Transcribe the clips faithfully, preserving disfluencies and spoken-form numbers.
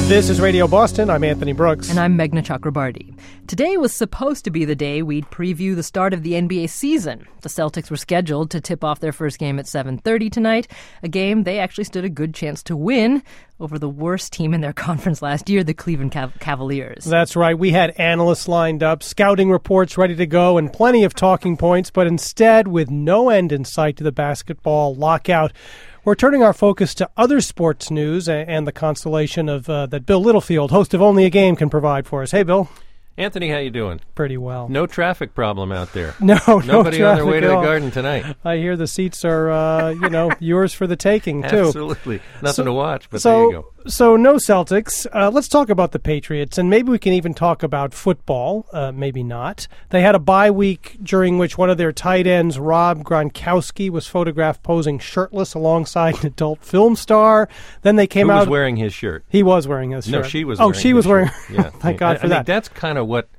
This is Radio Boston. I'm Anthony Brooks. And I'm Meghna Chakrabarti. Today was supposed to be the day we'd preview the start of the N B A season. The Celtics were scheduled to tip off their first game at seven thirty tonight, a game they actually stood a good chance to win over the worst team in their conference last year, the Cleveland Cav- Cavaliers. That's right. We had analysts lined up, scouting reports ready to go, and plenty of talking points, but instead, with no end in sight to the basketball lockout, we're turning our focus to other sports news and the constellation of uh, that Bill Littlefield, host of Only a Game, can provide for us. Hey, Bill. Anthony, how you doing? Pretty well. No traffic problem out there. No, Nobody no on their way to the all. garden tonight. I hear the seats are, uh, you know, yours for the taking, too. Absolutely. Nothing so, to watch, but so, there you go. So no Celtics. Uh, let's talk about the Patriots, and maybe we can even talk about football. Uh, maybe not. They had a bye week during which one of their tight ends, Rob Gronkowski, was photographed posing shirtless alongside an adult film star. Then they came Who out. was wearing his shirt? He was wearing his shirt. No, she was oh, wearing she was his wearing shirt. Yeah. Thank God I, for I that. think that's kind of what...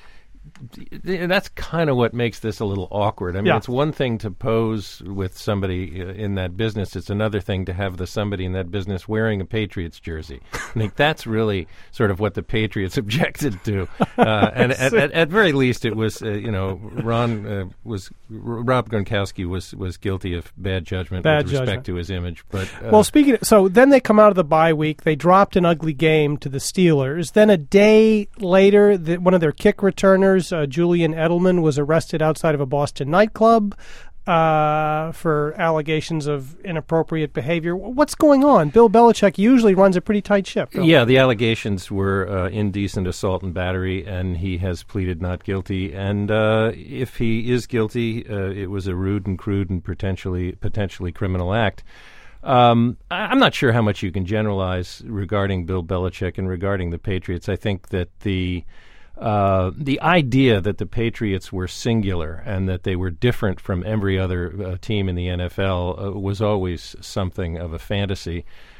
That's kind of what makes this a little awkward. I mean, yeah. It's one thing to pose with somebody uh, in that business. It's another thing to have the somebody in that business wearing a Patriots jersey. I think that's really sort of what the Patriots objected to. Uh, and at, at, at very least, it was, uh, you know, Ron uh, was Rob Gronkowski was, was guilty of bad judgment bad with judgment. respect to his image. But uh, well, speaking of, so then they come out of the bye week. They dropped an ugly game to the Steelers. Then a day later, the, one of their kick returners, Uh, Julian Edelman, was arrested outside of a Boston nightclub uh, for allegations of inappropriate behavior. What's going on? Bill Belichick usually runs a pretty tight ship. Bill. Yeah, the allegations were uh, indecent assault and battery, and he has pleaded not guilty. And uh, if he is guilty, uh, it was a rude and crude and potentially potentially criminal act. Um, I'm not sure how much you can generalize regarding Bill Belichick and regarding the Patriots. I think that the Uh, the idea that the Patriots were singular and that they were different from every other uh, team in the N F L uh, was always something of a fantasy.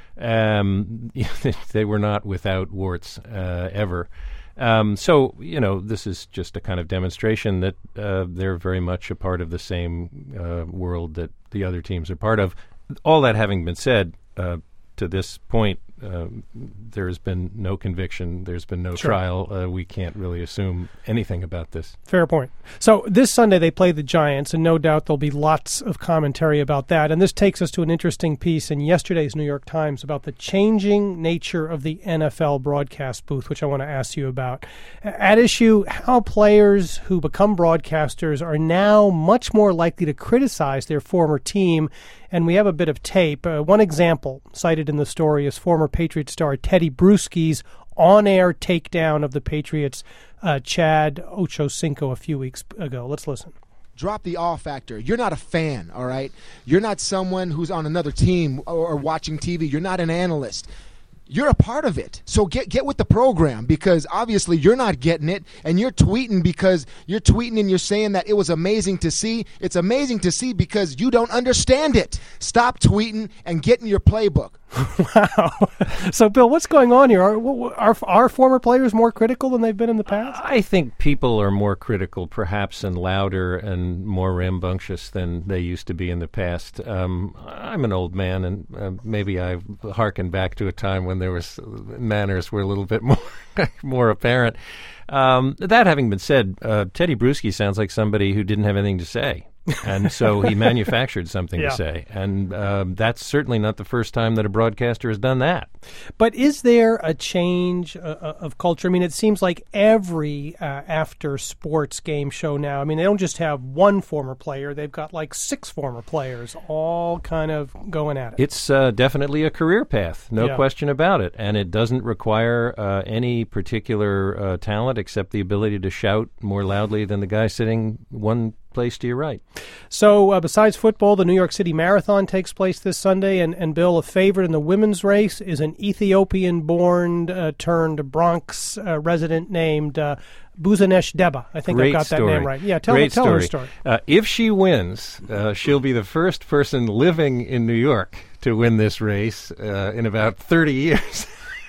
Um, they were not without warts uh, ever. Um, so, you know, this is just a kind of demonstration that uh, they're very much a part of the same uh, world that the other teams are part of. All that having been said, uh, to this point, Uh, there has been no conviction. There's been no sure. trial. Uh, we can't really assume anything about this. Fair point. So this Sunday they play the Giants, and no doubt there'll be lots of commentary about that. And this takes us to an interesting piece in yesterday's New York Times about the changing nature of the N F L broadcast booth, which I want to ask you about. At issue, how players who become broadcasters are now much more likely to criticize their former team. And we have a bit of tape. Uh, one example cited in the story is former Patriot star Teddy Bruschi's on-air takedown of the Patriots' uh, Chad Ochocinco a few weeks ago. Let's listen. Drop the awe factor. You're not a fan, all right? You're not someone who's on another team or, or watching T V. You're not an analyst. You're a part of it. So get get with the program, because obviously you're not getting it, and you're tweeting because you're tweeting and you're saying that it was amazing to see. It's amazing to see because you don't understand it. Stop tweeting and get in your playbook. Wow. So, Bill, what's going on here? Are, are, are former players more critical than they've been in the past? I think people are more critical, perhaps, and louder and more rambunctious than they used to be in the past. Um, I'm an old man, and uh, maybe I harken back to a time when there was manners were a little bit more more apparent. Um, that having been said, uh, Teddy Bruschi sounds like somebody who didn't have anything to say. And so he manufactured something yeah. to say. And um, that's certainly not the first time that a broadcaster has done that. But is there a change uh, of culture? I mean, it seems like every uh, after-sports game show now, I mean, they don't just have one former player. They've got like six former players all kind of going at it. It's uh, definitely a career path, no yeah. question about it. And it doesn't require uh, any particular uh, talent except the ability to shout more loudly than the guy sitting one place to your right. So uh, besides football, the New York City Marathon takes place this Sunday, and, and Bill, a favorite in the women's race is an Ethiopian-born uh, turned Bronx uh, resident named uh, Buzanesh Deba. I think Great I've got story. that name right. Yeah, tell, Great tell story. her story. Uh, if she wins, uh, she'll be the first person living in New York to win this race uh, in about thirty years.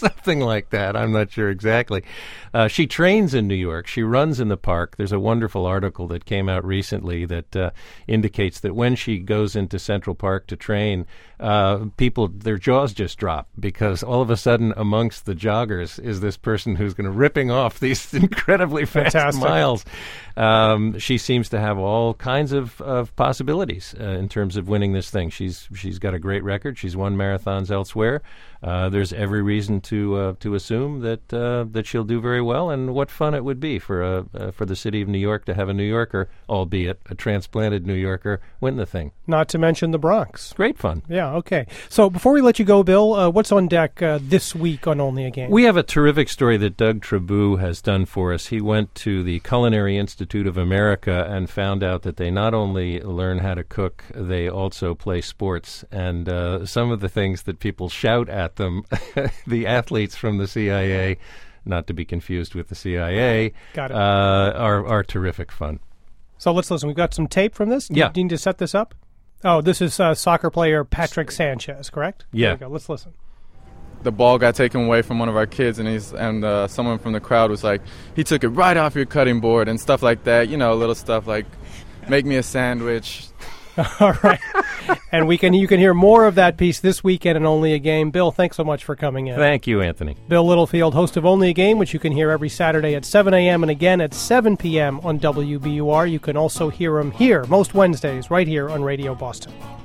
Something like that. I'm not sure exactly. Uh, she trains in New York. She runs in the park. There's a wonderful article that came out recently that uh, indicates that when she goes into Central Park to train, uh, people, their jaws just drop because all of a sudden amongst the joggers is this person who's going to ripping off these incredibly fast Fantastic. miles. Um, she seems to have all kinds of, of possibilities uh, in terms of winning this thing. She's she's got a great record. She's won marathons elsewhere. Uh, there's every reason to uh, to assume that uh, that she'll do very well. And what fun it would be for a uh, for the city of New York to have a New Yorker, albeit a transplanted New Yorker, win the thing. Not to mention the Bronx. Great fun. Yeah. Okay. So before we let you go, Bill, uh, what's on deck uh, this week on Only a Game? We have a terrific story that Doug Trabou has done for us. He went to the Culinary Institute of America and found out that they not only learn how to cook, they also play sports. And uh, some of the things that people shout at them, the athletes from the C I A, not to be confused with the C I A, Got it. Uh, are, are terrific fun. So let's listen. We've got some tape from this. Do Yeah. you need to set this up? Oh, this is uh, soccer player Patrick Sanchez, correct? Yeah. There we go. Let's listen. The ball got taken away from one of our kids, and he's and uh, someone from the crowd was like, he took it right off your cutting board and stuff like that. You know, little stuff like, make me a sandwich. All right. And we can you can hear more of that piece this weekend in Only a Game. Bill, thanks so much for coming in. Thank you, Anthony. Bill Littlefield, host of Only a Game, which you can hear every Saturday at seven a.m. and again at seven p.m. on W B U R. You can also hear him here most Wednesdays right here on Radio Boston.